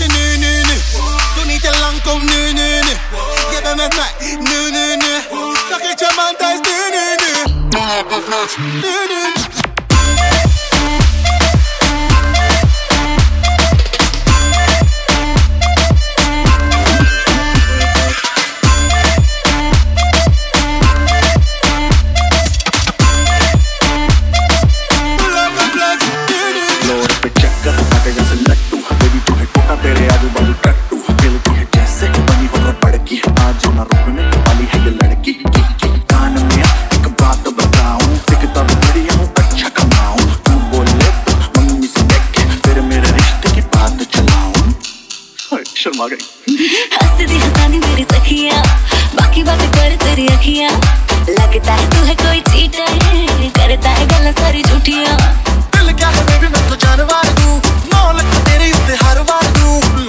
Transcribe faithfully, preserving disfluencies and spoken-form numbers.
nu nu nu. Doe niet te lang, kom nu nu nu. Je bent met mij, nu nu nu. Vergeet je man thuis, nu nu nu. Nu nu nu. Sharma गई। हंसती हंसाती मेरी सखियाँ, बाकी बातें कर तेरी अखियाँ। लगता है तू है कोई चीटर, करता है गल्ला सारी झूठियाँ। दिल क्या है बेबी मैं तो जानवर हूँ, मौत तेरी उत्ते हर बार हूँ।